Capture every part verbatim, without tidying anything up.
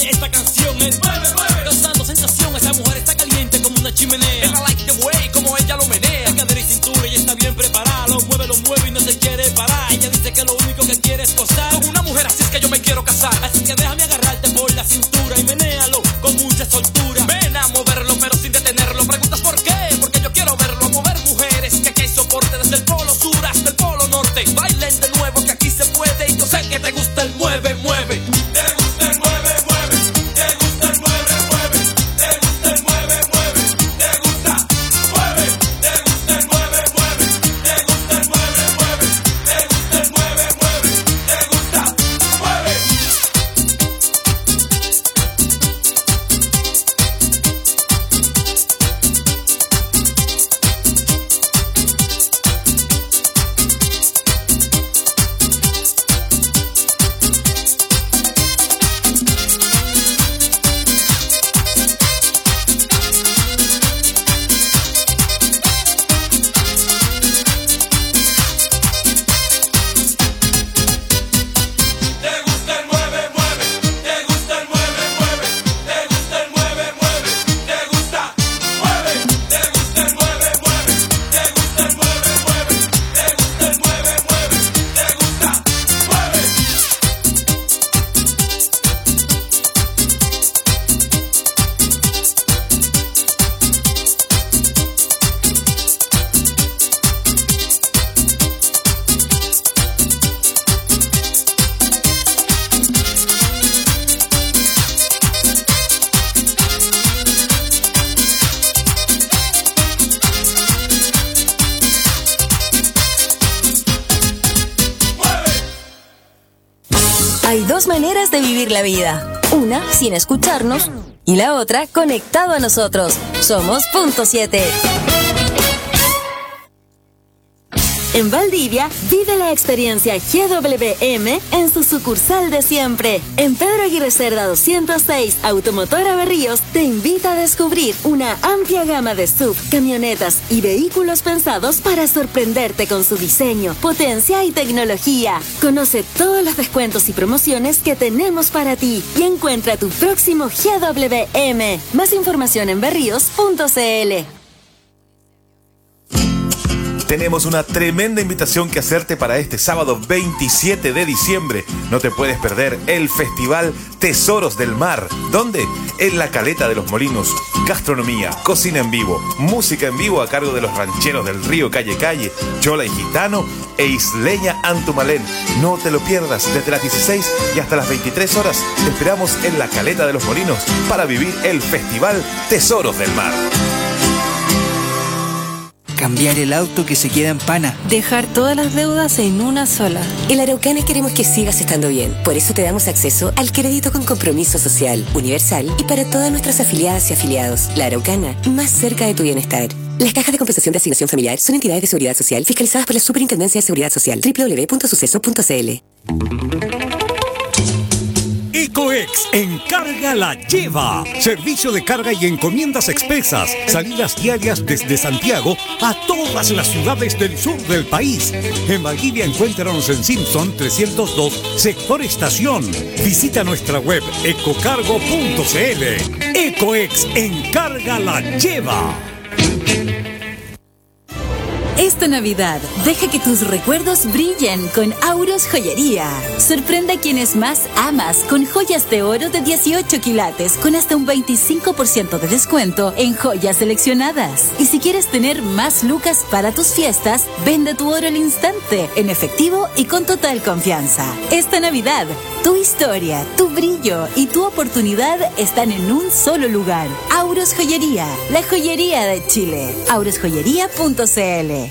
tiene esta canción es mueve, mueve, causando sensación. Esa mujer está caliente como una chimenea. And I like the way como ella lo menea. En cadera y cintura ella está bien preparada. Lo mueve, lo mueve y no se quiere parar. Ella dice que lo único que quiere es gozar. Con una mujer así es que yo me quiero casar. Así que déjame agarrarte por la cintura y menéalo con mucha soltura. Ven a moverlo pero sin detenerlo. Preguntas por qué, porque yo quiero verlo. A mover mujeres que aquí hay soporte desde el polo sur hasta el polo norte. Bailen de nuevo que aquí se puede. Y yo sé que te gusta el mueve, mueve. Te gusta el mueve, mueve. Te gusta el mueve, mueve. Te gusta el mueve, mueve. Te gusta, mueve. Te gusta el mueve, mueve. Te gusta el mueve, mueve. Te gusta el mueve, mueve. Te gusta, mueve. Te gusta el mueve, mueve. Te gusta el mueve, mueve. Te gusta el mueve, mueve. Te gusta, mueve. Te gusta el mueve, mueve. Te gusta el mueve, mueve. Te gusta el mueve, mueve. Te gusta, mueve. Hay dos maneras de vivir la vida. Una, sin escucharnos, y la otra, conectado a nosotros. Somos Punto siete. En Valdivia, vive la experiencia G W M en su sucursal de siempre. En Pedro Aguirre Cerda doscientos seis, Automotora Berríos te invita a descubrir una amplia gama de sub, camionetas y vehículos pensados para sorprenderte con su diseño, potencia y tecnología. Conoce todos los descuentos y promociones que tenemos para ti y encuentra tu próximo G W M. Más información en berríos punto c l. Tenemos una tremenda invitación que hacerte para este sábado veintisiete de diciembre. No te puedes perder el Festival Tesoros del Mar. ¿Dónde? En la Caleta de los Molinos. Gastronomía, cocina en vivo, música en vivo a cargo de los rancheros del río Calle Calle, Chola y Gitano e Isleña Antumalén. No te lo pierdas desde las dieciséis y hasta las veintitrés horas. Te esperamos en la Caleta de los Molinos para vivir el Festival Tesoros del Mar. Cambiar el auto que se queda en pana. Dejar todas las deudas en una sola. En la Araucana queremos que sigas estando bien. Por eso te damos acceso al crédito con compromiso social, universal y para todas nuestras afiliadas y afiliados. La Araucana, más cerca de tu bienestar. Las cajas de compensación de asignación familiar son entidades de seguridad social fiscalizadas por la Superintendencia de Seguridad Social. doble u doble u doble u punto suceso punto c l. Ecoex encarga la lleva. Servicio de carga y encomiendas expresas. Salidas diarias desde Santiago a todas las ciudades del sur del país. En Valdivia encuéntranos en Simpson trescientos dos, sector estación. Visita nuestra web ecocargo punto c l. Ecoex encarga la lleva. Esta Navidad, deja que tus recuerdos brillen con Auros Joyería. Sorprende a quienes más amas con joyas de oro de dieciocho quilates con hasta un veinticinco por ciento de descuento en joyas seleccionadas. Y si quieres tener más lucas para tus fiestas, vende tu oro al instante, en efectivo y con total confianza. Esta Navidad, tu historia, tu brillo y tu oportunidad están en un solo lugar. Auros Joyería, la joyería de Chile. auros joyería punto c l.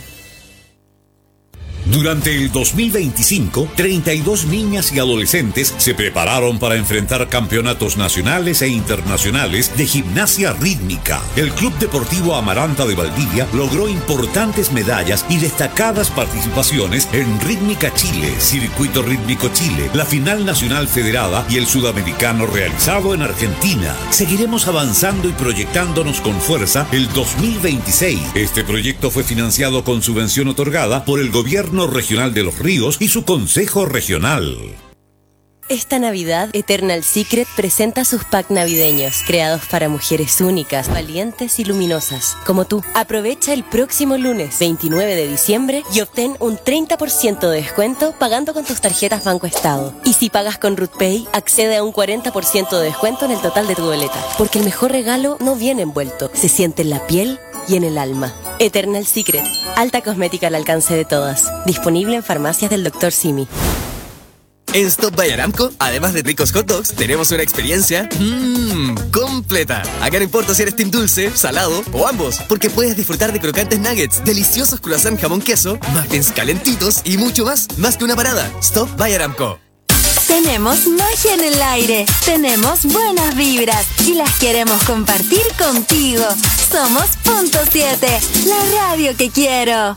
Durante el dos mil veinticinco, treinta y dos niñas y adolescentes se prepararon para enfrentar campeonatos nacionales e internacionales de gimnasia rítmica. El Club Deportivo Amaranta de Valdivia logró importantes medallas y destacadas participaciones en Rítmica Chile, Circuito Rítmico Chile, la Final Nacional Federada y el Sudamericano realizado en Argentina. Seguiremos avanzando y proyectándonos con fuerza el dos mil veintiséis. Este proyecto fue financiado con subvención otorgada por el Gobierno Regional de Los Ríos y su Consejo Regional. Esta Navidad, Eternal Secret presenta sus packs navideños, creados para mujeres únicas, valientes y luminosas, como tú. Aprovecha el próximo lunes, veintinueve de diciembre, y obtén un treinta por ciento de descuento pagando con tus tarjetas Banco Estado. Y si pagas con RutPay, accede a un cuarenta por ciento de descuento en el total de tu boleta. Porque el mejor regalo no viene envuelto, se siente en la piel y en el alma. Eternal Secret, alta cosmética al alcance de todas. Disponible en farmacias del doctor Simi. En Stop by Aramco, además de ricos hot dogs, tenemos una experiencia mmm, completa. Acá no importa si eres team dulce, salado o ambos, porque puedes disfrutar de crocantes nuggets, deliciosos croissant jamón queso, muffins calentitos y mucho más, más que una parada. Stop by Aramco. Tenemos magia en el aire, tenemos buenas vibras y las queremos compartir contigo. Somos Punto siete, la radio que quiero.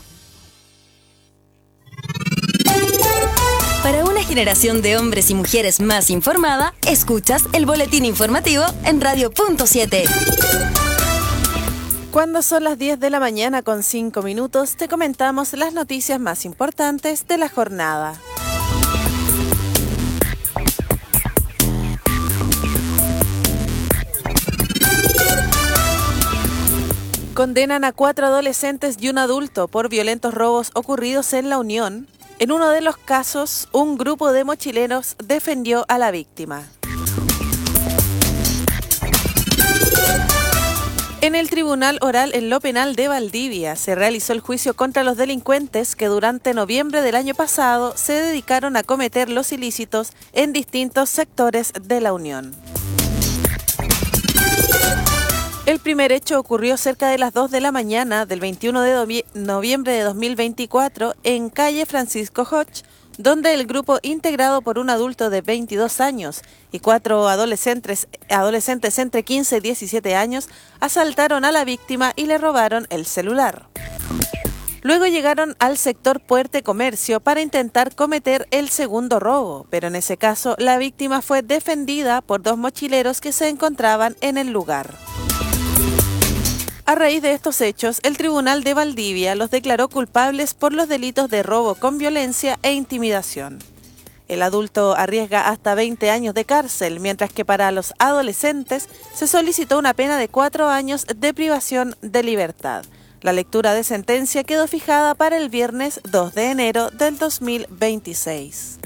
Para una generación de hombres y mujeres más informada, escuchas el boletín informativo en Radio Punto siete. Cuando son las diez de la mañana con cinco minutos, te comentamos las noticias más importantes de la jornada. Condenan a cuatro adolescentes y un adulto por violentos robos ocurridos en La Unión. En uno de los casos, un grupo de mochileros defendió a la víctima. En el Tribunal Oral en lo Penal de Valdivia se realizó el juicio contra los delincuentes que durante noviembre del año pasado se dedicaron a cometer los ilícitos en distintos sectores de La Unión. El primer hecho ocurrió cerca de las dos de la mañana del veintiuno de noviembre de dos mil veinticuatro en calle Francisco Hodge, donde el grupo integrado por un adulto de veintidós años y cuatro adolescentes, adolescentes entre quince y diecisiete años asaltaron a la víctima y le robaron el celular. Luego llegaron al sector Puerte Comercio para intentar cometer el segundo robo, pero en ese caso la víctima fue defendida por dos mochileros que se encontraban en el lugar. A raíz de estos hechos, el Tribunal de Valdivia los declaró culpables por los delitos de robo con violencia e intimidación. El adulto arriesga hasta veinte años de cárcel, mientras que para los adolescentes se solicitó una pena de cuatro años de privación de libertad. La lectura de sentencia quedó fijada para el viernes dos de enero del dos mil veintiséis.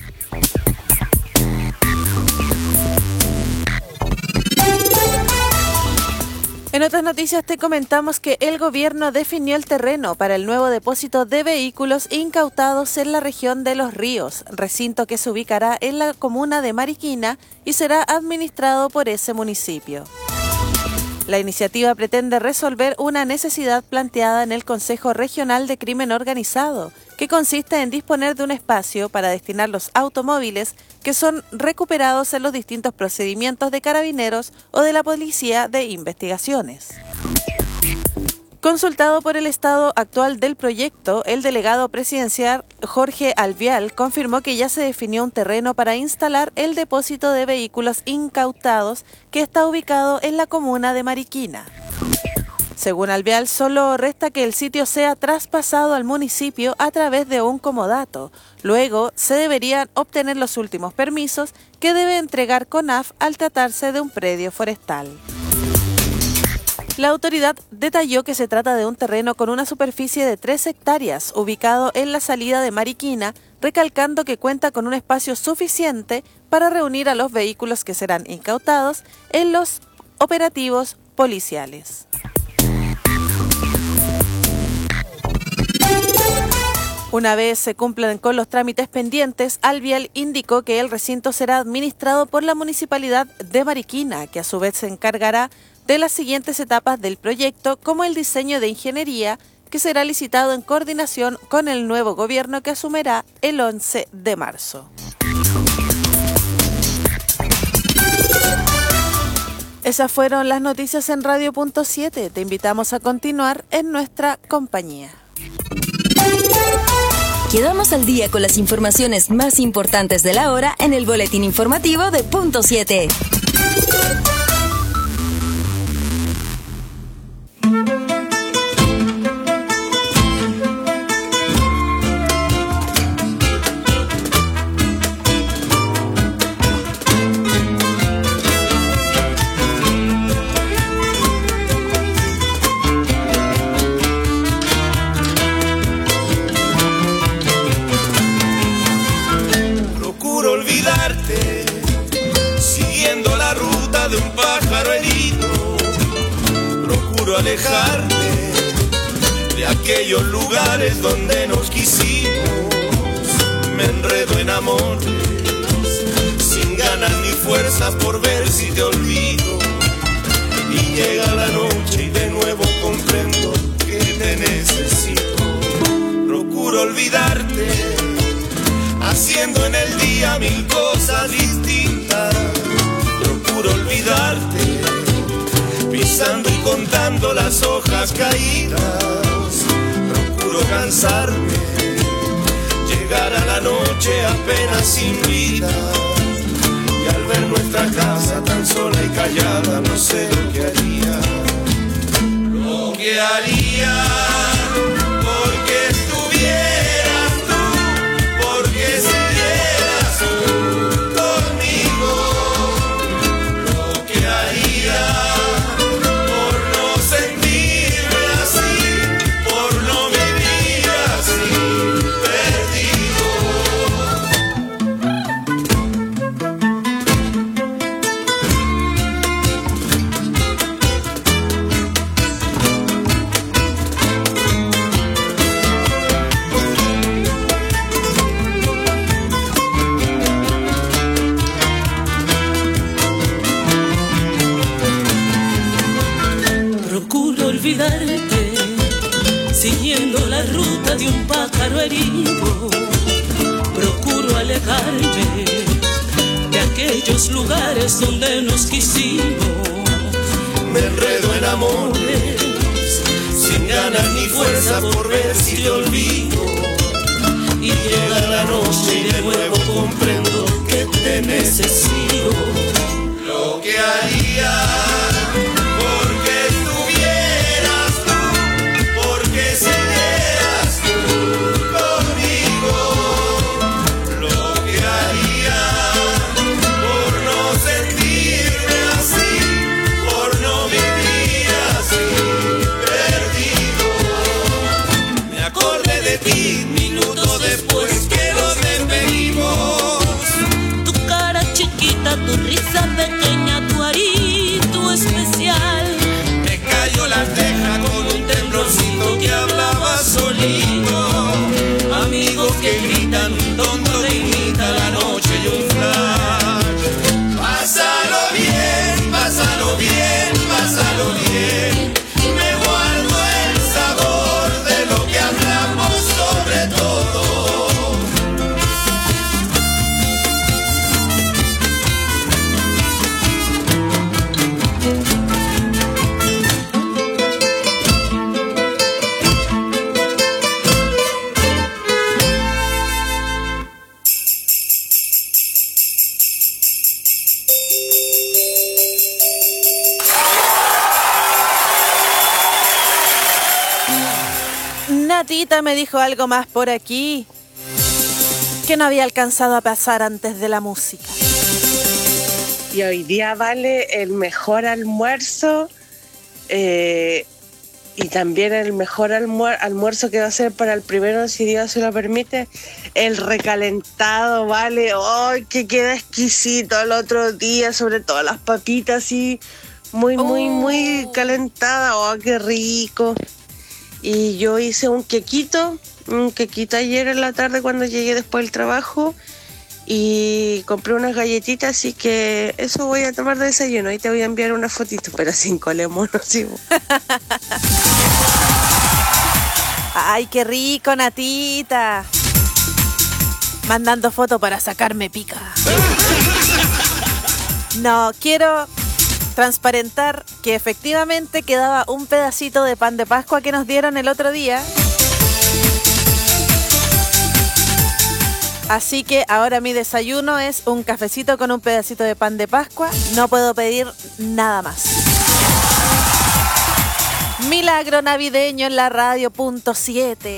En otras noticias te comentamos que el gobierno definió el terreno para el nuevo depósito de vehículos incautados en la región de Los Ríos, recinto que se ubicará en la comuna de Mariquina y será administrado por ese municipio. La iniciativa pretende resolver una necesidad planteada en el Consejo Regional de Crimen Organizado, que consiste en disponer de un espacio para destinar los automóviles que son recuperados en los distintos procedimientos de carabineros o de la Policía de Investigaciones. Consultado por el estado actual del proyecto, el delegado presidencial Jorge Alvial confirmó que ya se definió un terreno para instalar el depósito de vehículos incautados que está ubicado en la comuna de Mariquina. Según Alvial, solo resta que el sitio sea traspasado al municipio a través de un comodato. Luego se deberían obtener los últimos permisos que debe entregar CONAF al tratarse de un predio forestal. La autoridad detalló que se trata de un terreno con una superficie de tres hectáreas, ubicado en la salida de Mariquina, recalcando que cuenta con un espacio suficiente para reunir a los vehículos que serán incautados en los operativos policiales. Una vez se cumplan con los trámites pendientes, Alvial indicó que el recinto será administrado por la Municipalidad de Mariquina, que a su vez se encargará de las siguientes etapas del proyecto, como el diseño de ingeniería, que será licitado en coordinación con el nuevo gobierno que asumirá el once de marzo. Esas fueron las noticias en Radio Punto siete. Te invitamos a continuar en nuestra compañía. Quedamos al día con las informaciones más importantes de la hora en el boletín informativo de Punto siete. de un pájaro herido. Procuro alejarme de aquellos lugares donde nos quisimos. Me enredo en amores sin ganas ni fuerzas por ver si te olvido. Y llega la noche y de nuevo comprendo que te necesito. Procuro olvidarte, haciendo en el día mil cosas distintas. Procuro olvidarte, pisando y contando las hojas caídas. Procuro cansarme, llegar a la noche apenas sin vida. Y al ver nuestra casa tan sola y callada, no sé lo que haría. Lo que haría porque estuvieras tú, porque siguieras tú conmigo. Lo que haría por no sentirme así, por no vivir así, perdido. Procuro olvidarte, siguiendo la ruta de un pájaro herido. Procuro alejarme de aquellos lugares donde nos quisimos. Me enredo en amores sin ganas ni fuerza por ver si te olvido. Y llega la noche y de nuevo comprendo que te necesito. Lo que haría porque estuvieras tú, porque siguieras tú conmigo. Lo que haría por no sentirme así, por no vivir así, perdido. Me acordé de ti minutos después que nos despedimos. Tu cara chiquita, tu risa pequeña, tu arito especial. Me cayó la teja con un temblorcito que hablaba solito. Amigos que gritan, un tonto que imita la noche y un flash. Pásalo bien, pásalo bien, pásalo bien. Me guardo el sabor de lo que hablamos sobre todo. Natita me dijo algo más por aquí que no había alcanzado a pasar antes de la música. Y hoy día vale el mejor almuerzo eh, y también el mejor almuer- almuerzo que va a ser para el primero, si Dios se lo permite, el recalentado, vale. ¡Ay, que queda exquisito el otro día! Sobre todo las papitas así, muy, muy, muy calentadas. ¡Oh, qué rico! Y yo hice un quequito, un quequito ayer en la tarde cuando llegué después del trabajo. Y compré unas galletitas, así que eso voy a tomar de desayuno. Ahí te voy a enviar una fotito, pero sin colemono, sí. Ay, qué rico, Natita. Mandando foto para sacarme pica. No, quiero transparentar que efectivamente quedaba un pedacito de pan de Pascua que nos dieron el otro día. Así que ahora mi desayuno es un cafecito con un pedacito de pan de Pascua. No puedo pedir nada más. Milagro navideño en la radio punto siete.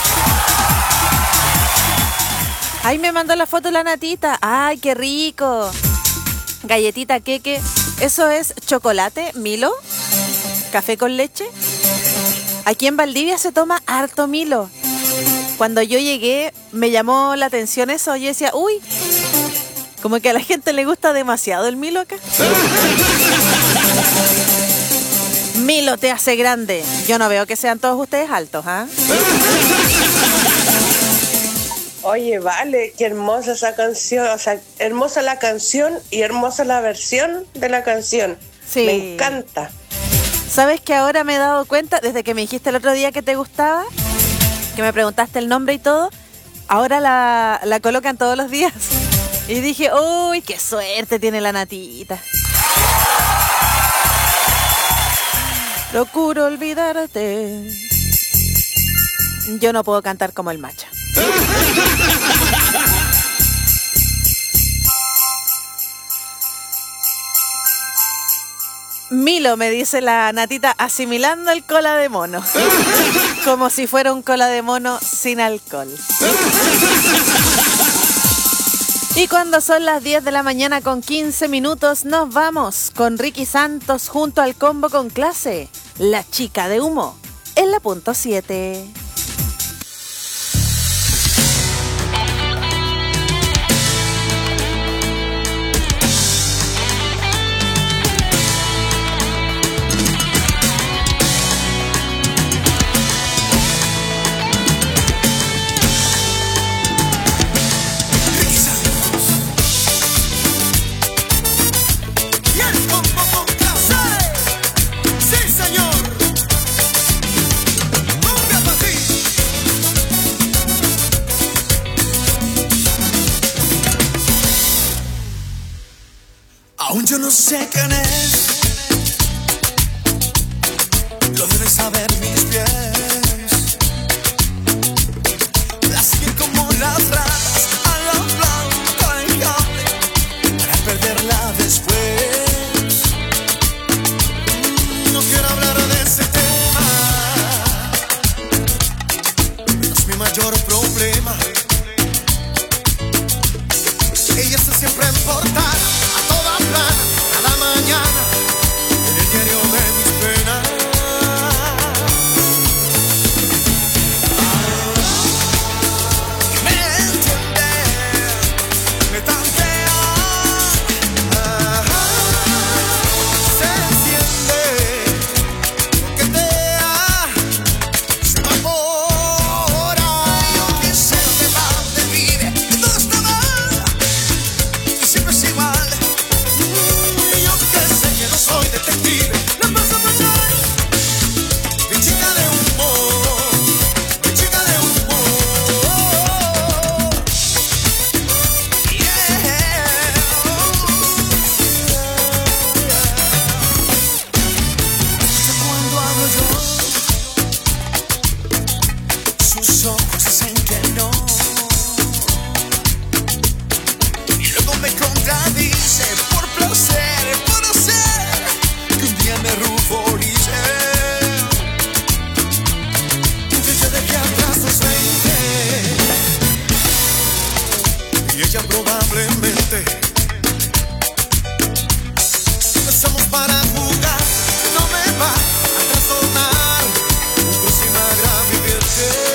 Ay, me mandó la foto la Natita. Ay, qué rico. Galletita queque. ¿Eso es chocolate, Milo? ¿Café con leche? Aquí en Valdivia se toma harto Milo. Cuando yo llegué me llamó la atención eso. Yo decía, uy, Como que a la gente le gusta demasiado el Milo acá. Milo te hace grande. Yo no veo que sean todos ustedes altos, ¿ah? Oye, vale, qué hermosa esa canción. O sea, hermosa la canción y hermosa la versión de la canción. Sí. Me encanta. ¿Sabes que ahora me he dado cuenta, desde que me dijiste el otro día que te gustaba, que me preguntaste el nombre y todo, ahora la, la colocan todos los días? Y dije, uy, qué suerte tiene la Natita. Procuro olvidarte. Yo no puedo cantar como el macho. Milo, me dice la Natita, asimilando el cola de mono. Como si fuera un cola de mono sin alcohol. Y cuando son las diez de la mañana con quince minutos, nos vamos con Ricky Santos junto al combo con clase. La chica de humo, en la punto siete. Aún yo no sé quién es, lo debes saber mis pies. Las siguen como las ratas a la blanca del cable para perderla después. No quiero hablar de ese tema, no es mi mayor problema. Ella está siempre en portada, cada mañana en el diario de mis penas. Me entiende, me tantea, se enciende, coquetea, se evapora. Yo que sé de dónde vive, y todo está mal, y siempre es igual. Soy detective, la paso fatal. Mi chica de humor, mi chica de humor. Yeah. Escucha cuando hablo yo, sus ojos dicen que no, y luego me contradice por placer, por hacer me ruborice. Yo dejé atrás los veinte y ella probablemente. Empezamos para jugar, no me va a trastornar un próximo agraviarte.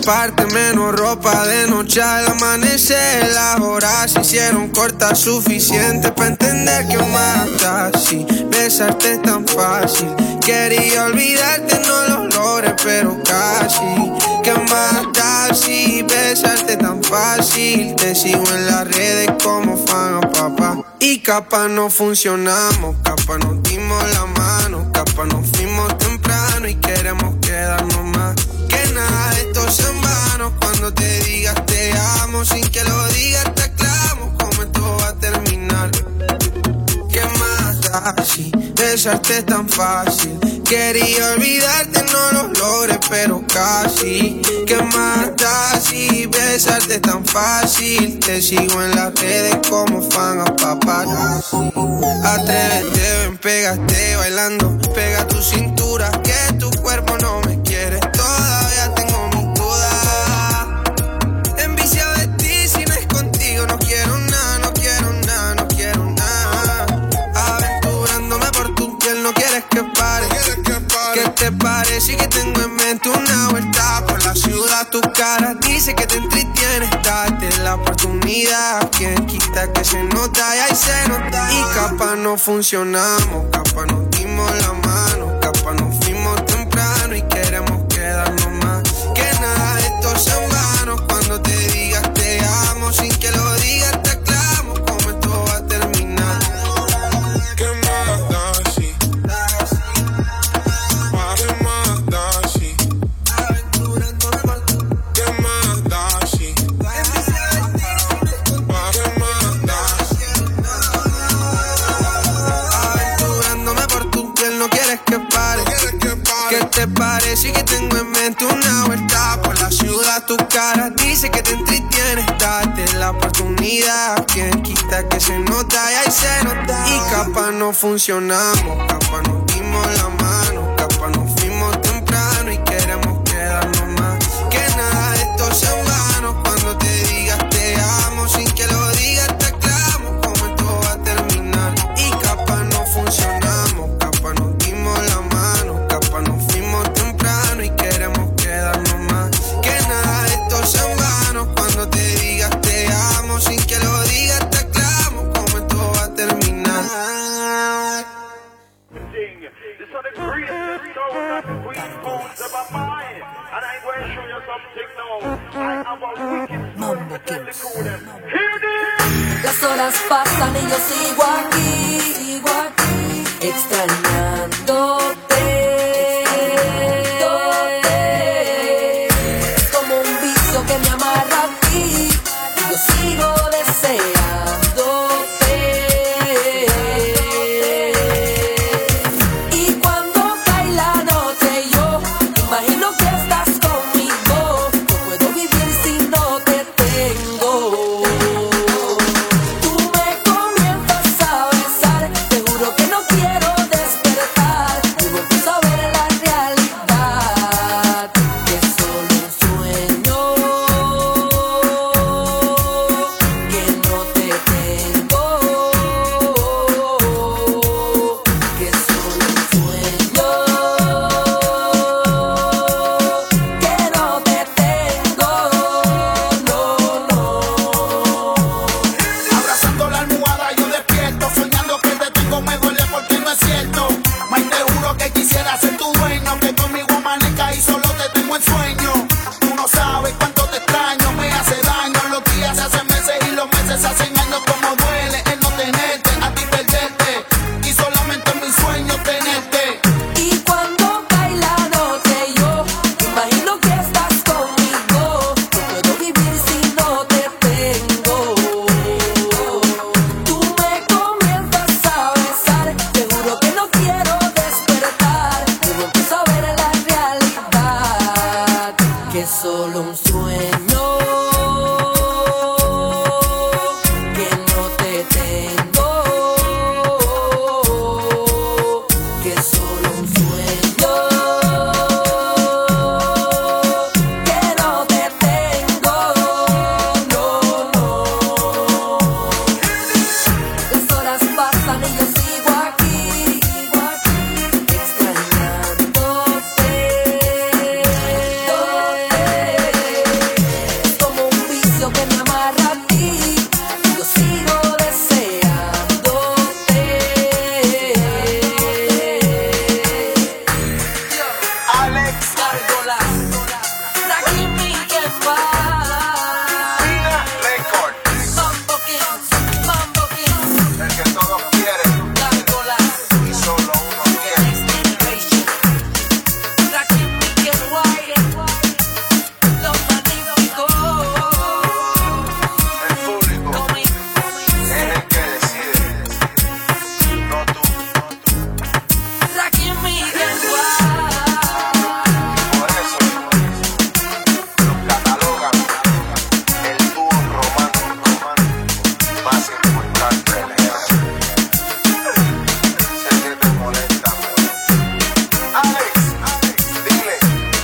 parte, menos ropa de noche al amanecer. Las horas se hicieron cortas, suficiente para entender que mata. Si besarte es tan fácil, quería olvidarte, no lo logré, pero casi. ¿Qué más da si besarte tan fácil? Te sigo en las redes como fan a papá. Y capaz no funcionamos, capaz nos dimos la mano, capaz nos fuimos temprano y queremos quedarnos más. Que nada de esto es en vano, cuando te digas te amo, sin que lo digas te aclamo, cómo esto va a terminar. ¿Qué más da si besarte es tan fácil? Quería olvidarte, no lo logré, pero casi. ¿Qué más da si besarte es tan fácil? Te sigo en las redes como fan a paparazzi. Atrévete, ven, pégate bailando. Pega tu cintura, que tu cuerpo no me quiere. Todavía tengo mis dudas. Enviciado de ti, si no es contigo no quiero nada, no quiero nada, no quiero nada. Aventurándome por tu piel, no quieres que pare. ¿Qué te parece que tengo en mente una vuelta por la ciudad? Tu cara dice que te entretiene, date la oportunidad. Quien quita que se nota y ahí se nota. Y capaz no funcionamos, capaz nos dimos la mano, capaz nos fuimos temprano y queremos quedarnos más. Que nada de esto es en vano, cuando te digas te amo, sin que lo digas te aclamo, cómo esto va a terminar. ¿Qué más da si? ¿Qué te parece que tengo en mente una vuelta por la ciudad? Tu cara dice que te entretiene, date la oportunidad. Quien quita que se nota y ahí se nota. Y capaz no funcionamos, capaz nos dimos la mano, capaz nos fuimos temprano y queremos quedarnos más. Que nada de esto es en vano, cuando te digas te amo, sin que lo digas te aclamo, cómo esto va a terminar. Y capaz no funcionamos, capaz nos dimos la mano, capaz nos fuimos temprano y queremos quedarnos más. Que nada de esto es en vano, cuando te digas te amo, sin que lo digas te aclamo, cómo esto va a terminar. Las horas pasan y yo sigo aquí, sigo aquí, extrañándote. Es como un vicio que me amarra a ti, y yo sigo deseándote. Y cuando cae la noche yo imagino que estás conmigo. No puedo vivir si no te tengo. para ti. Yo sigo deseándote. Alex Gárgola, Rakim Miguel Pina Records, Mambo Kings, Mambo Kings, el que todos quieren, Gárgola, y solo uno quiere. Next Generation, Rakim Miguel White, los magníficos. El público es el que decide, no tú. Rakim Miguel White. Por eso los catalogan el dúo romántico más importante del género. Sé que te molesta, pero Alex, dile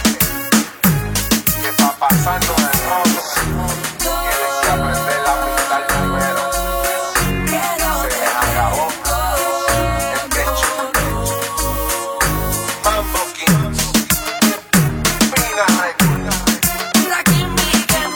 que pa' pasarnos el rollo tienes que aprender a pintar primero. Se les acabó el pecho. Mambo Kings, Pina Records, Rakim Miguel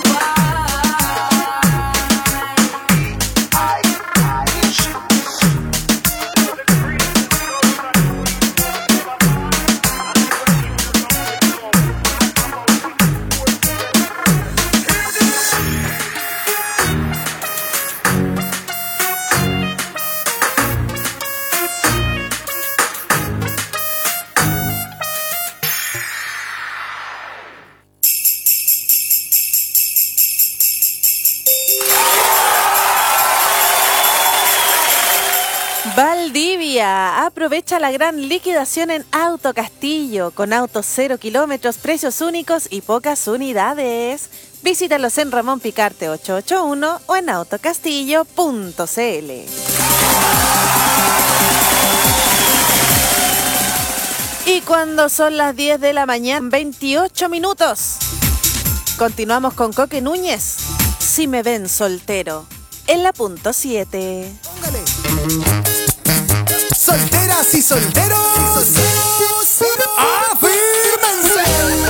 Valdivia, aprovecha la gran liquidación en Auto Castillo, con autos cero kilómetros, precios únicos y pocas unidades. Visítalos en Ramón Picarte ochocientos ochenta y uno o en autocastillo punto cl. Y cuando son las diez de la mañana, veintiocho minutos, continuamos con Coque Núñez, Si me ven soltero, en la punto siete. Solteras y solteros, afírmense.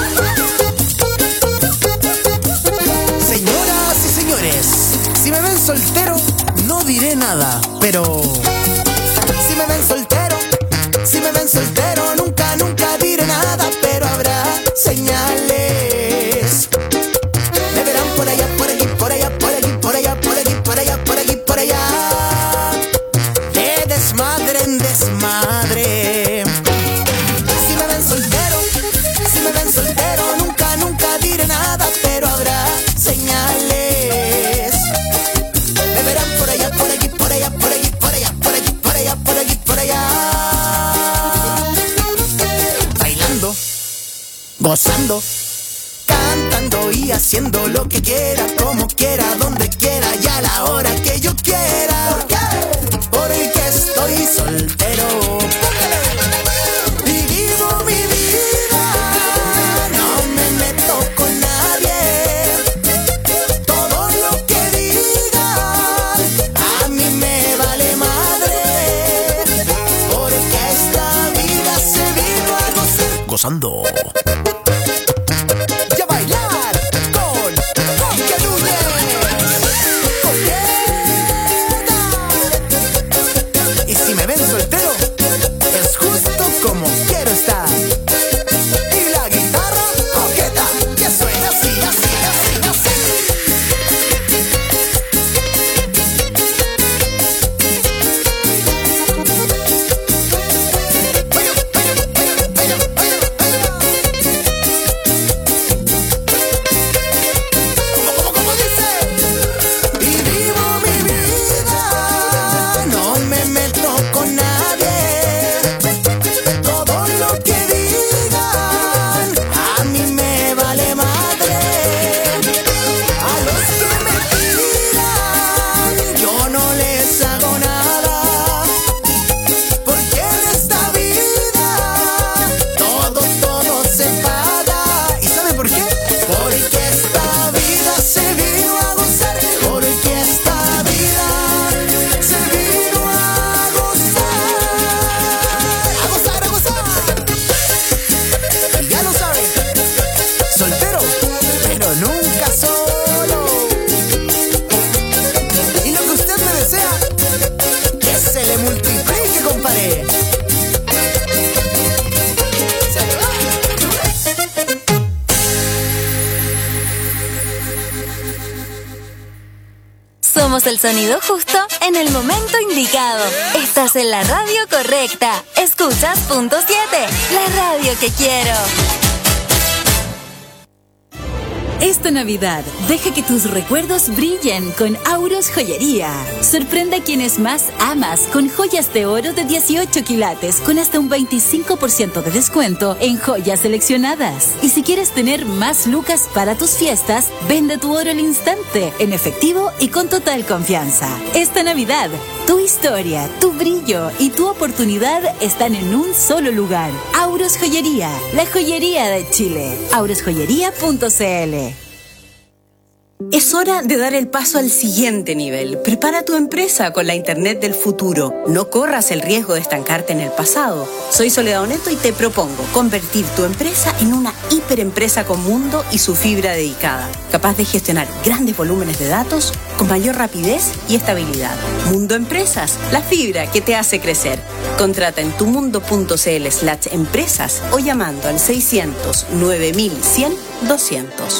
Señoras y señores, si me ven soltero, no diré nada, pero si me ven soltero, si me ven soltero, nunca, nunca diré nada, pero habrá señales. Me verán por allá, por aquí, por allá, por aquí, por allá, por aquí, por allá, por aquí, por allá. De desmadre en desmadre. Si me ven soltero, si me ven soltero, nunca, nunca diré nada, pero habrá señales. Me verán por allá, por aquí, por allá, por aquí, por allá, por aquí, por allá, por aquí, por allá. Bailando, gozando, cantando y haciendo lo que quiera, como quiera, donde quiera y a la hora que yo quiera. ¿Por qué? Porque estoy soltero. Y vivo mi vida, no me meto con nadie. Todo lo que digan a mí me vale madre, porque esta vida se vive a gozar. Gozando. Y a bailar con Coque Núñez. Coqueta. Y si me ven soltero, es justo como quiero estar. Y la guitarra coqueta, que suena así, así, así, así. Tenemos el sonido justo en el momento indicado. Estás en la radio correcta. Escuchas Punto siete, la radio que quiero. Esta Navidad, deja que tus recuerdos brillen con Auros Joyería. Sorprende a quienes más amas con joyas de oro de dieciocho quilates con hasta un veinticinco por ciento de descuento en joyas seleccionadas. Y si quieres tener más lucas para tus fiestas, vende tu oro al instante, en efectivo y con total confianza. Esta Navidad, tu historia, tu brillo y tu oportunidad están en un solo lugar. Auros Joyería, la joyería de Chile. auros joyería punto c l. Es hora de dar el paso al siguiente nivel. Prepara tu empresa con la Internet del futuro. No corras el riesgo de estancarte en el pasado. Soy Soledad Oneto y te propongo convertir tu empresa en una hiperempresa con mundo y su fibra dedicada, capaz de gestionar grandes volúmenes de datos con mayor rapidez y estabilidad. Mundo Empresas, la fibra que te hace crecer. Contrata en tumundo.cl slash empresas o llamando al seiscientos nueve mil cien doscientos.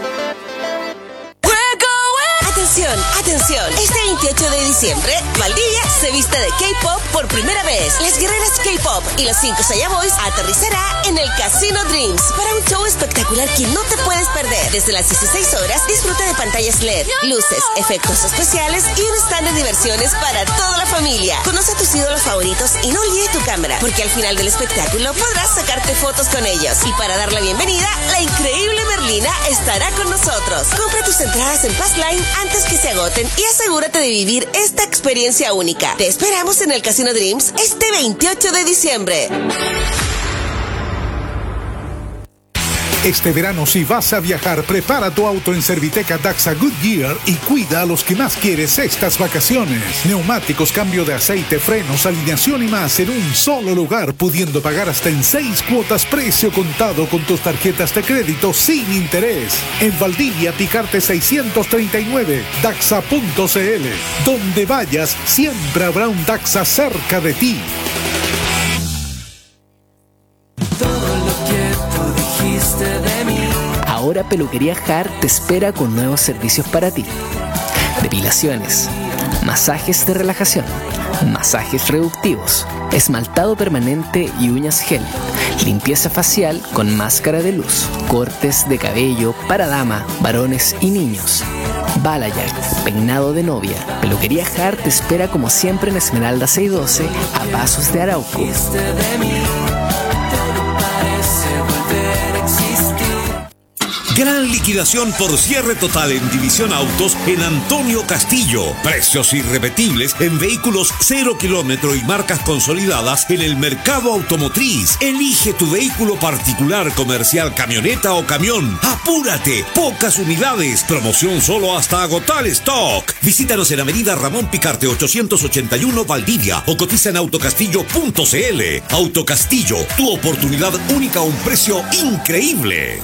Atención, atención, este veintiocho de diciembre, Valdivia se viste de K-pop por primera vez. Las guerreras K-pop y los cinco Saya Boys aterrizará en el Casino Dreams para un show espectacular que no te puedes perder. Desde las dieciséis horas, disfruta de pantallas L E D, luces, efectos especiales y un stand de diversiones para toda la familia. Conoce a tus ídolos favoritos y no olvides tu cámara, porque al final del espectáculo podrás sacarte fotos con ellos. Y para dar la bienvenida, la increíble Merlina estará con nosotros. Compra tus entradas en Passline antes que se agoten y asegúrate de vivir esta experiencia única. Te esperamos en el Casino Dreams este veintiocho de diciembre. Este verano, si vas a viajar, prepara tu auto en Serviteca Daxa Goodyear y cuida a los que más quieres estas vacaciones. Neumáticos, cambio de aceite, frenos, alineación y más en un solo lugar, pudiendo pagar hasta en seis cuotas precio contado con tus tarjetas de crédito sin interés. En Valdivia, Picarte seiscientos treinta y nueve, daxa punto c l. Donde vayas, siempre habrá un Daxa cerca de ti. Ahora Peluquería Hart te espera con nuevos servicios para ti. Depilaciones, masajes de relajación, masajes reductivos, esmaltado permanente y uñas gel, limpieza facial con máscara de luz, cortes de cabello para dama, varones y niños, balayage, peinado de novia. Peluquería Hart te espera como siempre en Esmeralda seiscientos doce a Pasos de Arauco. Gran liquidación por cierre total en División Autos en Antonio Castillo. Precios irrepetibles en vehículos cero kilómetro y marcas consolidadas en el mercado automotriz. Elige tu vehículo particular, comercial, camioneta o camión. ¡Apúrate! Pocas unidades. Promoción solo hasta agotar stock. Visítanos en Avenida Ramón Picarte ochocientos ochenta y uno Valdivia o cotiza en autocastillo punto c l. Autocastillo, tu oportunidad única a un precio increíble.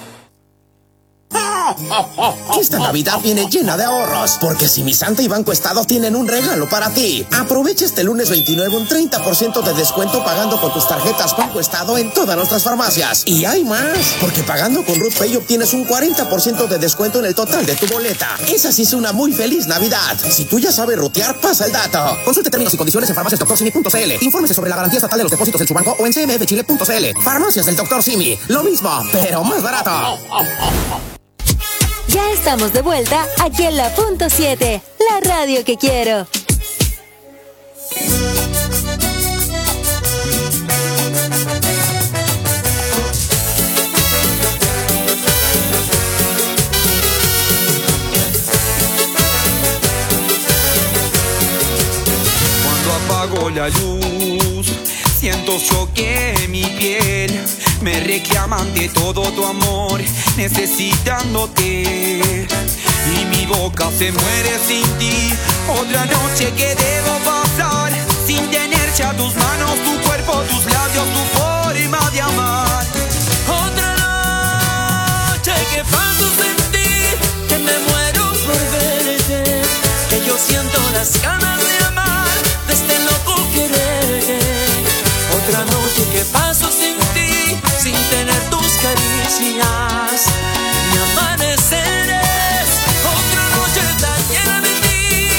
Esta Navidad viene llena de ahorros, porque Si Mi Santa y Banco Estado tienen un regalo para ti. Aprovecha este lunes veintinueve un treinta por ciento de descuento pagando con tus tarjetas Banco Estado en todas nuestras farmacias. Y hay más, porque pagando con Ruth Pay obtienes un cuarenta por ciento de descuento en el total de tu boleta. Esa sí es una muy feliz Navidad. Si tú ya sabes rutear, pasa el dato. Consulte términos y condiciones en farmacias doctor simi punto c l. Infórmese sobre la garantía estatal de los depósitos en su banco o en c m f chile punto c l. Farmacias del doctor Simi. Lo mismo, pero más barato. Ya estamos de vuelta aquí en la Punto siete, la radio que quiero. Cuando apago la luz, siento choque en mi piel. Me reclaman de todo tu amor, necesitándote. Y mi boca se muere sin ti. Otra noche que debo pasar sin tener ya tus manos, tu cuerpo, tus labios, tu forma de amar. Otra noche que paso sin ti, que me muero por verte, que yo siento las ganas de amar, de este loco quererte. Otra noche que paso sin ti, sin tener tus caricias ni amaneceres. Otra noche tan llena de ti,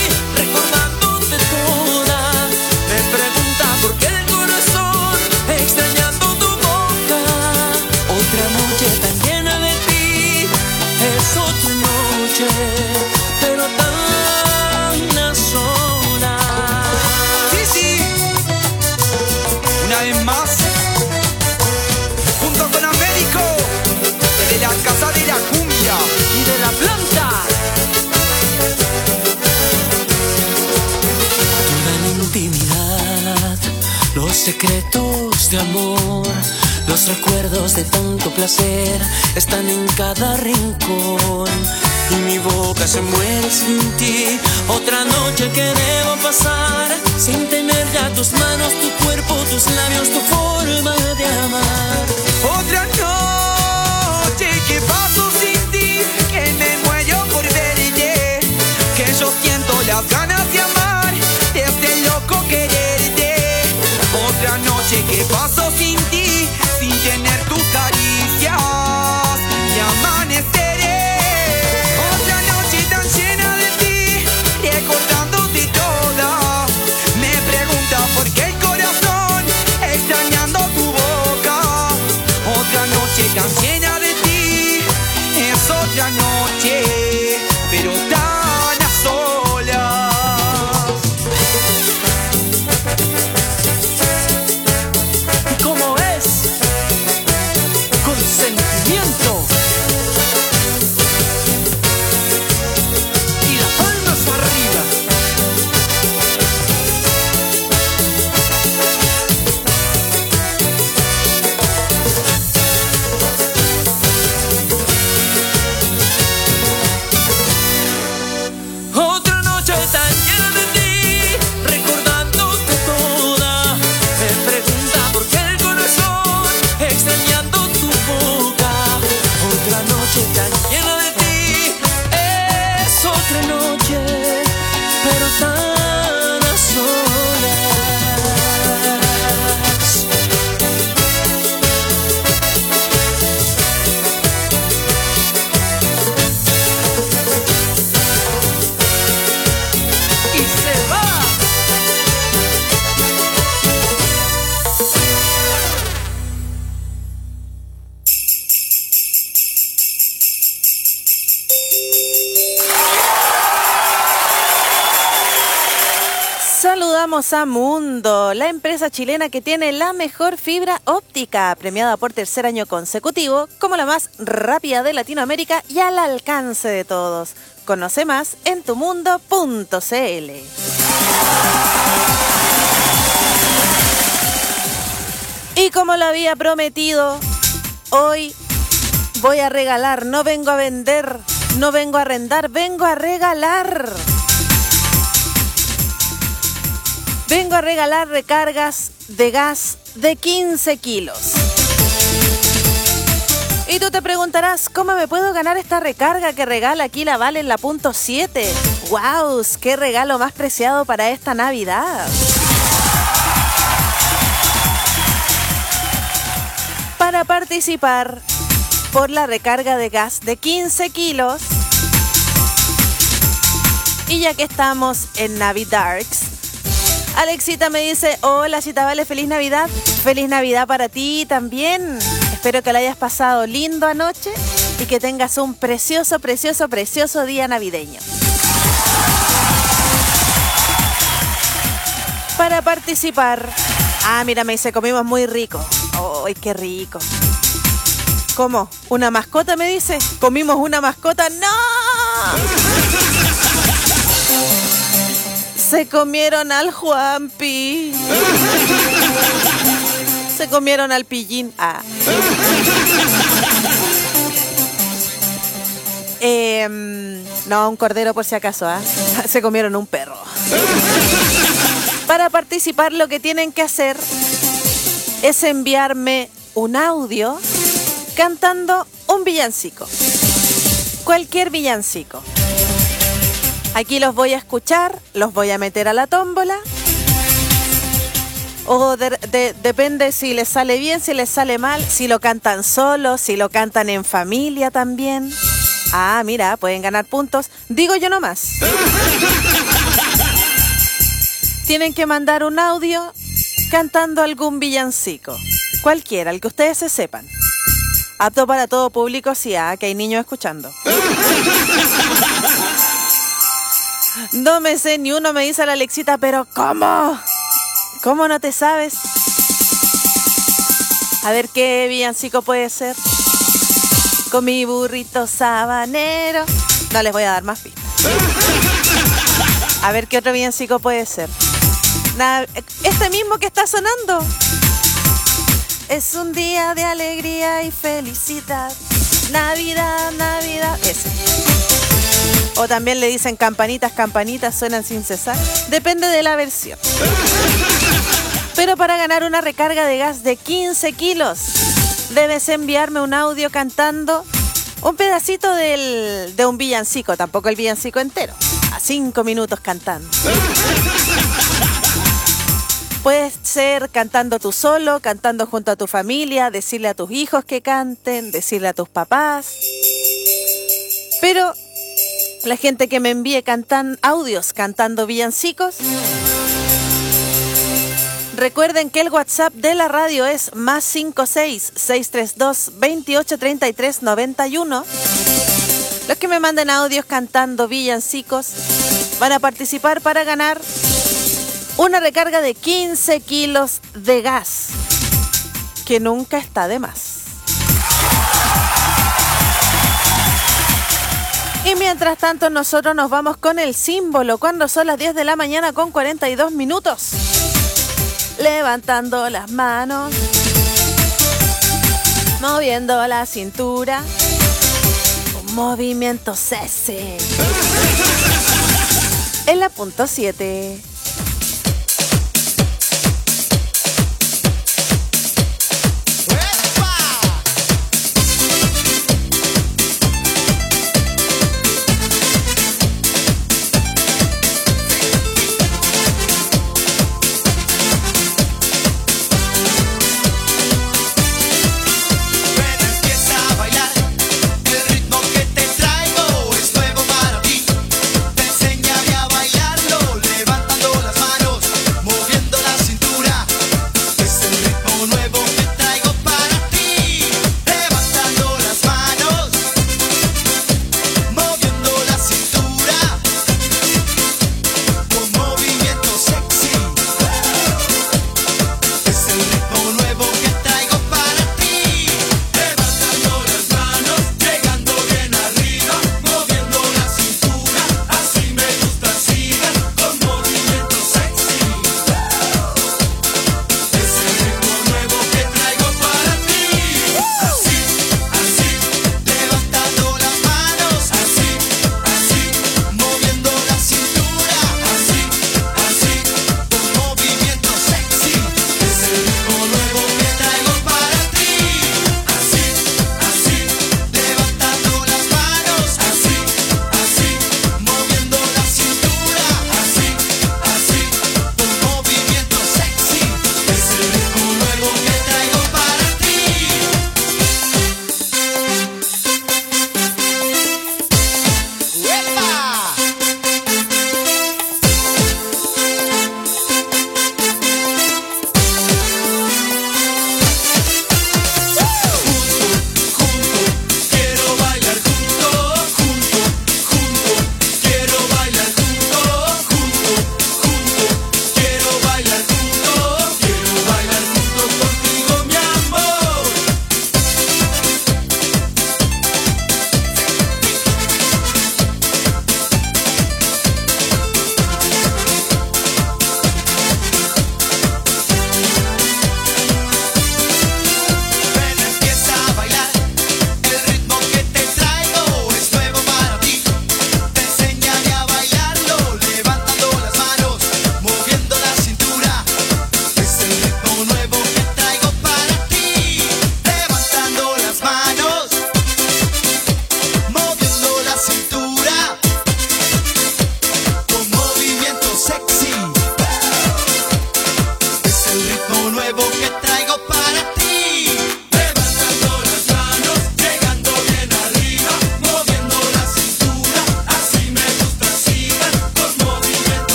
Secretos de amor, los recuerdos de tanto placer están en cada rincón. Y mi boca se muere sin ti. Otra noche que debo pasar sin tener ya tus manos, tu cuerpo, tus labios, tu forma de amar. Otra noche que paso sin ti, que me muero por verte, que yo siento las ganas de amar, de este loco quererte. Otra noche que paso sin ti, sin tener tus caricias y amaneceré. Otra noche tan llena de ti, recordándote toda. Me pregunta por qué el corazón, extrañando tu boca. Otra noche tan llena de ti, es otra noche, pero tan a solas. ¿Y cómo es? Con sentimiento. Y las palmas arriba. Otra noche tan llena de ti, recordándote toda. Me pregunta por qué el corazón, extrañando tu boca. Otra noche tan llena de ti, es otra noche, pero tan a solas. Y se va. Saludamos a Mundo, la empresa chilena que tiene la mejor fibra óptica, premiada por tercer año consecutivo como la más rápida de Latinoamérica y al alcance de todos. Conoce más en tumundo punto cl. Y como lo había prometido, hoy voy a regalar, no vengo a vender, no vengo a arrendar, vengo a regalar. Vengo a regalar recargas de gas de quince kilos. Y tú te preguntarás, ¿cómo me puedo ganar esta recarga que regala aquí la Vale en la punto siete? ¡Wow! ¡Qué regalo más preciado para esta Navidad! Para participar por la recarga de gas de quince kilos, y ya que estamos en Navidarks, Alexita me dice, hola Cita Vale, feliz Navidad. Feliz Navidad para ti también. Espero que la hayas pasado lindo anoche y que tengas un precioso, precioso, precioso día navideño. Para participar, ah, mira, me dice, comimos muy rico. ¡Ay, qué rico! ¿Cómo? ¿Una mascota me dice? ¿Comimos una mascota? ¡No! Se comieron al Juanpi. Se comieron al Pillín. Ah. Eh, no, un cordero por si acaso. ¿Ah? Se comieron un perro. Para participar lo que tienen que hacer es enviarme un audio cantando un villancico. Cualquier villancico. Aquí los voy a escuchar, los voy a meter a la tómbola. O de, de, depende si les sale bien, si les sale mal, si lo cantan solos, si lo cantan en familia también. Ah, mira, pueden ganar puntos. Digo yo nomás. Tienen que mandar un audio cantando algún villancico. Cualquiera, el que ustedes se sepan. Apto para todo público, sí, ah, que hay niños escuchando. No me sé ni uno, me dice la Alexita, pero ¿cómo? ¿Cómo no te sabes? A ver qué villancico puede ser. Con mi burrito sabanero. No les voy a dar más pistas. A ver qué otro villancico puede ser. Na- este mismo que está sonando. Es un día de alegría y felicidad. Navidad, Navidad. Ese. O también le dicen campanitas, campanitas, suenan sin cesar. Depende de la versión. Pero para ganar una recarga de gas de quince kilos, debes enviarme un audio cantando un pedacito del, de un villancico, tampoco el villancico entero, a cinco minutos cantando. Puedes ser cantando tú solo, cantando junto a tu familia, decirle a tus hijos que canten, decirle a tus papás. Pero la gente que me envíe cantan audios cantando villancicos, recuerden que el WhatsApp de la radio es más cinco seis, seis tres dos, veintiocho treinta y tres noventa y uno. Los que me manden audios cantando villancicos van a participar para ganar una recarga de quince kilos de gas, que nunca está de más. Y mientras tanto nosotros nos vamos con el símbolo cuando son las diez de la mañana con cuarenta y dos minutos. Levantando las manos, moviendo la cintura, un movimiento sexy. En la punto siete. Levantando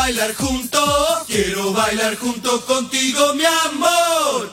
bailar juntos, quiero bailar junto contigo, mi amor.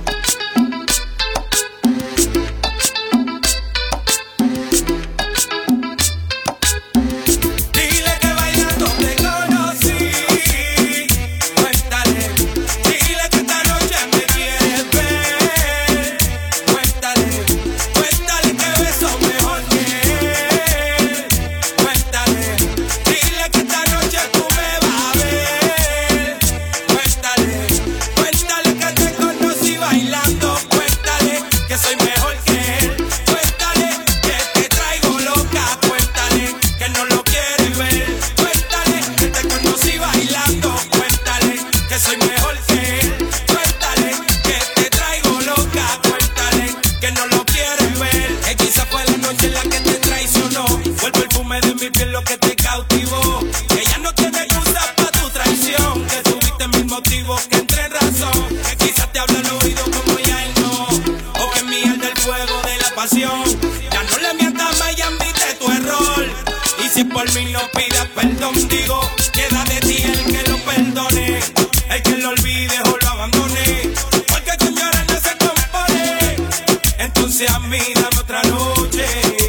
Dile que bailando te conocí, cuéntale. Dile que esta noche me quieres ver, cuéntale. Cuéntale que beso mejor que él, cuéntale. Dile que esta noche tú me vas a ver, cuéntale. Cuéntale que te conocí bailando, cuéntale que soy mejor que él, cuéntale que te traigo loca, cuéntale que no lo quieres ver, cuéntale que te conocí bailando, cuéntale que soy mejor que él, cuéntale que te traigo loca, cuéntale que no lo quieres ver, que quizá fue la noche en la que te traicionó, fue el perfume de mi piel lo que te cautivó, que ya no tiene excusa pa' tu traición, que tuviste mil motivos que entre en razón, que quizás te habla al oído como ya él no, o que mía el del fuego de la pasión, ya no le mientas más y admite tu error, y si por mí no pidas perdón, digo, queda de ti el que lo perdone, el que lo olvide o lo abandone, porque con llorar no se compone, entonces a mí dame otra noche,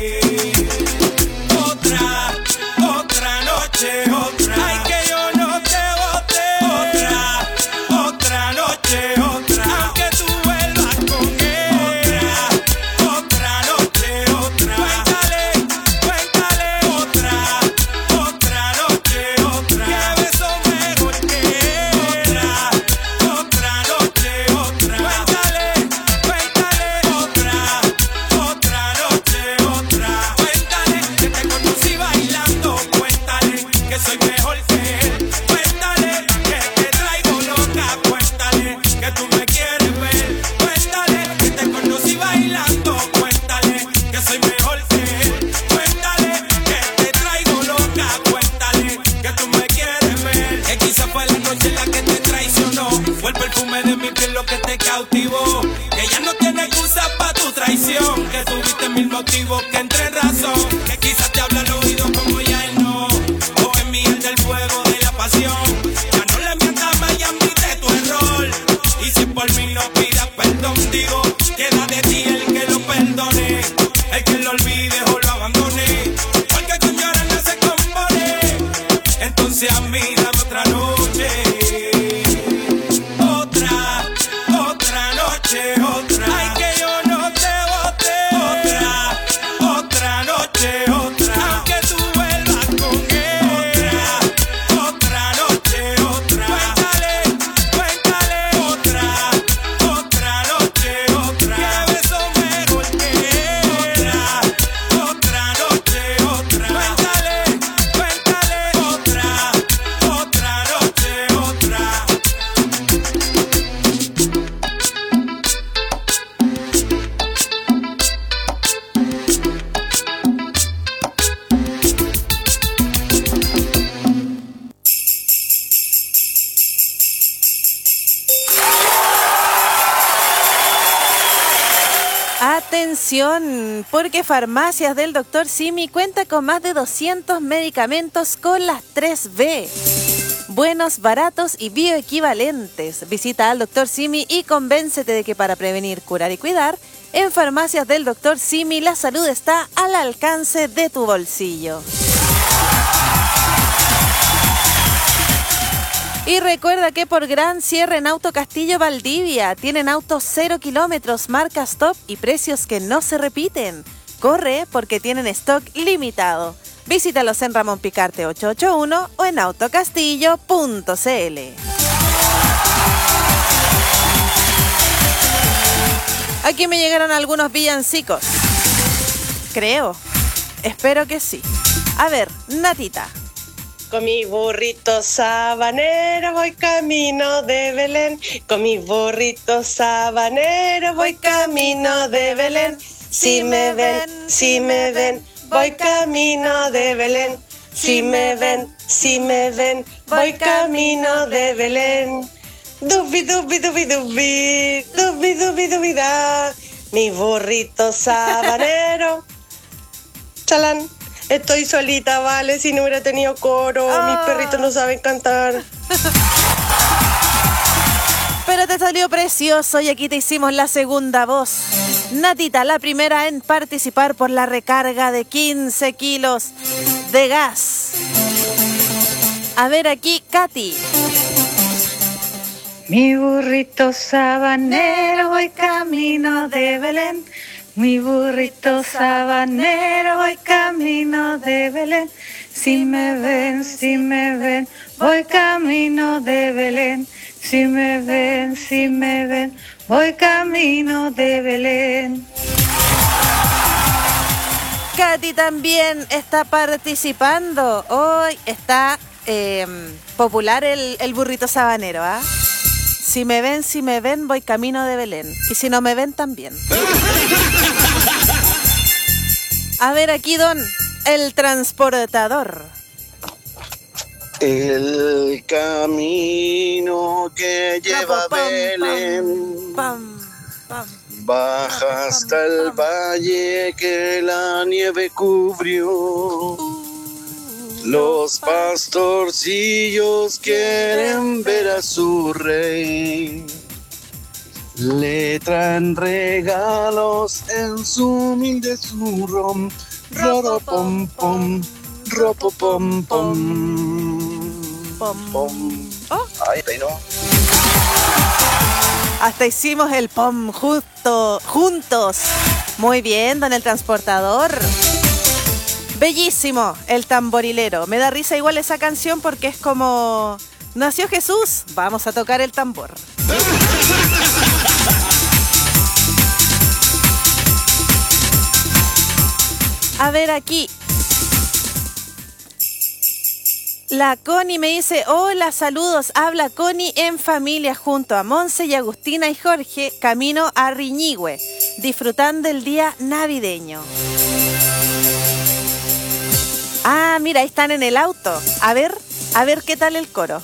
otra, otra noche, otra, ay que yo no te bote, otra, otra noche, otra, aunque tú vuelvas con él, otra, otra noche, otra, cuéntale, cuéntale, otra, otra noche, otra, que beso mejor que él, otra, otra noche, otra, cuéntale, cuéntale, otra, otra noche, otra, cuéntale que te conocí bailando, cuéntale que soy mejor que él, cuéntale que te traigo loca, cuéntale que tú me quieres ver, cuéntale que te conocí bailando, cuéntale que soy mejor que él, cuéntale que te traigo loca, cuéntale que tú me quieres ver, que quizá fue la noche en la que te traicionó, fue el perfume de mi piel lo que te cautivó, que ya no tiene excusa pa' tu traición, que tuviste mil motivos que entre en razón, que quizás te habla al oído como ya él no, o en mí el del fuego de la pasión, ya no le mientas más y admite tu error, y si por mí no pidas perdón, digo, queda de ti el que lo perdone, el que lo olvide o lo abandone, porque con llorar no se compone, entonces a mí dame otra noche, otra, otra noche, otra, ay que yo no te bote, otra, otra noche, otra, aunque tú vuelvas con él, otra, otra noche, otra, cuéntale, cuéntale, otra, otra noche, otra, que beso mejor que él, otra, otra noche, otra, cuéntale, cuéntale, otra, otra noche, otra. Atención, porque Farmacias del doctor Simi cuenta con más de doscientos medicamentos con las tres B. Buenos, baratos y bioequivalentes. Visita al doctor Simi y convéncete de que para prevenir, curar y cuidar, en Farmacias del doctor Simi la salud está al alcance de tu bolsillo. Y recuerda que por gran cierre en Auto Castillo Valdivia tienen autos cero kilómetros, marcas top y precios que no se repiten. Corre porque tienen stock limitado. Visítalos en Ramón Picarte ochocientos ochenta y uno o en autocastillo punto cl. Aquí me llegaron algunos villancicos. Creo. Espero que sí. A ver, Natita. Con mi burrito sabanero voy camino de Belén. Con mi burrito sabanero voy camino de Belén. Si me ven, si me ven, voy camino de Belén. Si me ven, si me ven, voy camino de Belén. Dubi, dubi, dubi, dubi, dubi, dubi, dubi, da. Mi burrito sabanero, chalán, Estoy solita, vale, si no hubiera tenido coro, Ah. mis perritos no saben cantar. Pero te salió precioso y aquí te hicimos la segunda voz. Natita, la primera en participar por la recarga de quince kilos de gas. A ver aquí, Katy. Mi burrito sabanero, voy camino de Belén. Mi burrito sabanero, voy camino de Belén. Si me ven, si me ven, voy camino de Belén. Si me ven, si me ven, voy camino de Belén. Katy también está participando. Hoy está eh, popular el, el burrito sabanero, ¿ah? Si me ven, si me ven, voy camino de Belén. Y si no me ven, también. A ver aquí, Don, el transportador. El camino que lleva a Belén baja hasta el valle que la nieve cubrió. Los pastorcillos quieren ver a su rey. Le traen regalos en su humilde zurrón. Roropom pom, ropopom pom. Pom. Ahí está, ¿no? Hasta hicimos el pom justo, juntos. Muy bien, Don el transportador. Bellísimo, el tamborilero. Me da risa igual esa canción porque es como... Nació Jesús, vamos a tocar el tambor. A ver aquí. La Connie me dice, hola, saludos, habla Connie en familia junto a Monse y Agustina y Jorge, camino a Riñihue, disfrutando el día navideño. Ah, mira, ahí están en el auto. A ver, a ver qué tal el coro.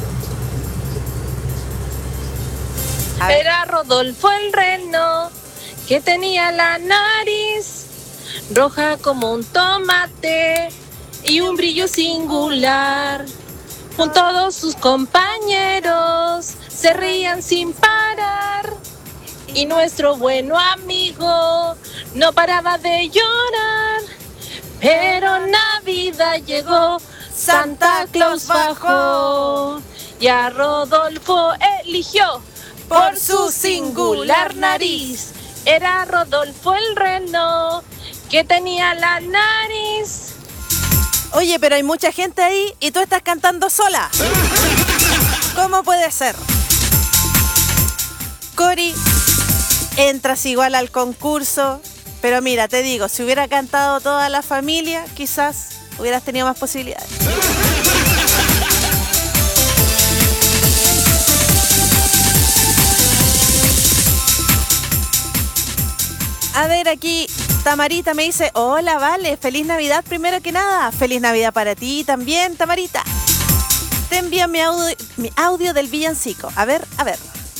A ver. Era Rodolfo el reno que tenía la nariz roja como un tomate y un brillo singular. Con todos sus compañeros se reían sin parar y nuestro bueno amigo no paraba de llorar. Pero Navidad llegó, Santa Claus bajó y a Rodolfo eligió por su singular nariz. Era Rodolfo el reno que tenía la nariz. Oye, pero hay mucha gente ahí y tú estás cantando sola. ¿Cómo puede ser? Cori, entras igual al concurso, pero mira, te digo, si hubiera cantado toda la familia, quizás hubieras tenido más posibilidades. A ver, aquí Tamarita me dice, hola, vale, feliz Navidad primero que nada. Feliz Navidad para ti también, Tamarita. Te envío mi audio, mi audio del villancico. A ver, a ver.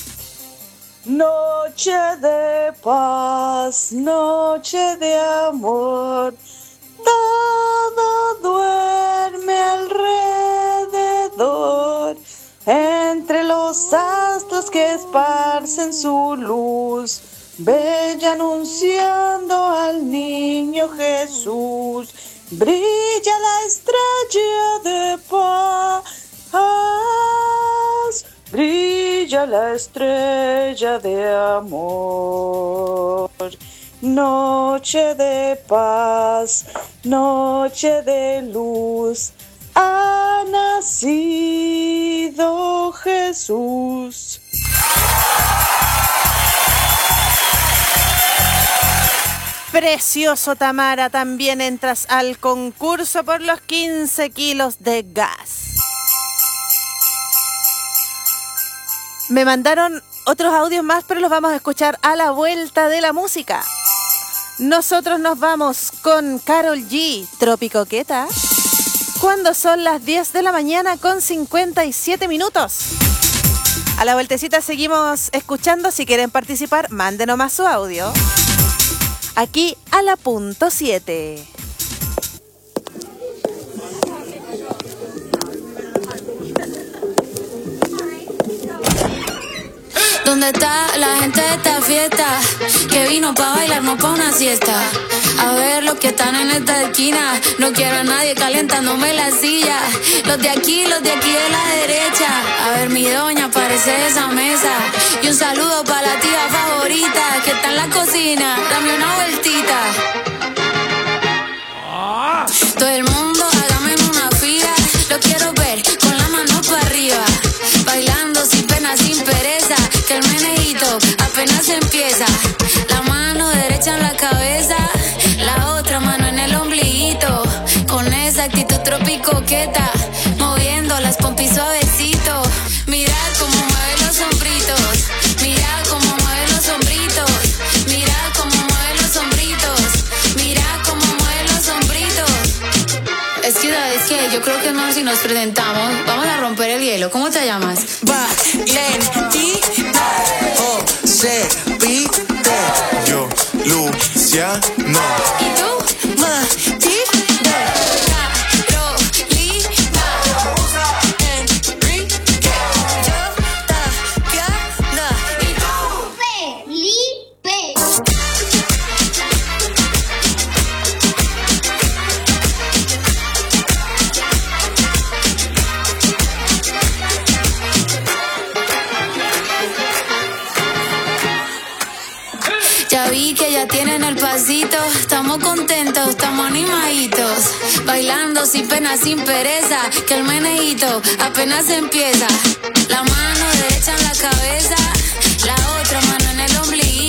Noche de paz, noche de amor, todo duerme alrededor, entre los astros que esparcen su luz, bella anunciando al niño Jesús, brilla la estrella de paz. Brilla la estrella de amor, noche de paz, noche de luz, ha nacido Jesús. Precioso, Tamara, también entras al concurso por los quince kilos de gas. Me mandaron otros audios más, pero los vamos a escuchar a la vuelta de la música. Nosotros nos vamos con Karol G, Tropicoqueta, cuando son las diez de la mañana con cincuenta y siete minutos. A la vueltecita seguimos escuchando. Si quieren participar, manden nomás su audio. Aquí a la punto siete. ¿Dónde está la gente de esta fiesta? Que vino pa' bailar, no pa' una siesta. A ver los que están en esta esquina. No quiero a nadie calentándome la silla. Los de aquí, los de aquí de la derecha. A ver mi doña, aparece de esa mesa. Y un saludo pa' la tía favorita que está en la cocina. Dame una vueltita. Todo el mundo hágame en una fila. Lo quiero ver con la mano para arriba. Bailando sin pena, sin pereza. Que el menejito apenas empieza. La mano derecha en la cabeza, la otra mano en el ombliguito. Con esa actitud tropicoqueta, moviendo las pompis suavecito. Mira cómo mueve los hombritos. Mira cómo mueve los hombritos. Mira cómo mueve los hombritos. Mira cómo mueve los hombritos. Es que sabes que yo creo que es mejor si nos presentamos. Vamos a romper el hielo. ¿Cómo te llamas? Valentina. José Pite. Yo, Luciano. ¿Y tú? Matilde. Carolina. Enrique. Yo, Tatiana. ¿Y tú? Felipe. Ya vi que ya tienen el pasito. Estamos contentos, estamos animaditos. Bailando sin pena, sin pereza. Que el menejito apenas empieza. La mano derecha en la cabeza, la otra mano en el ombligo.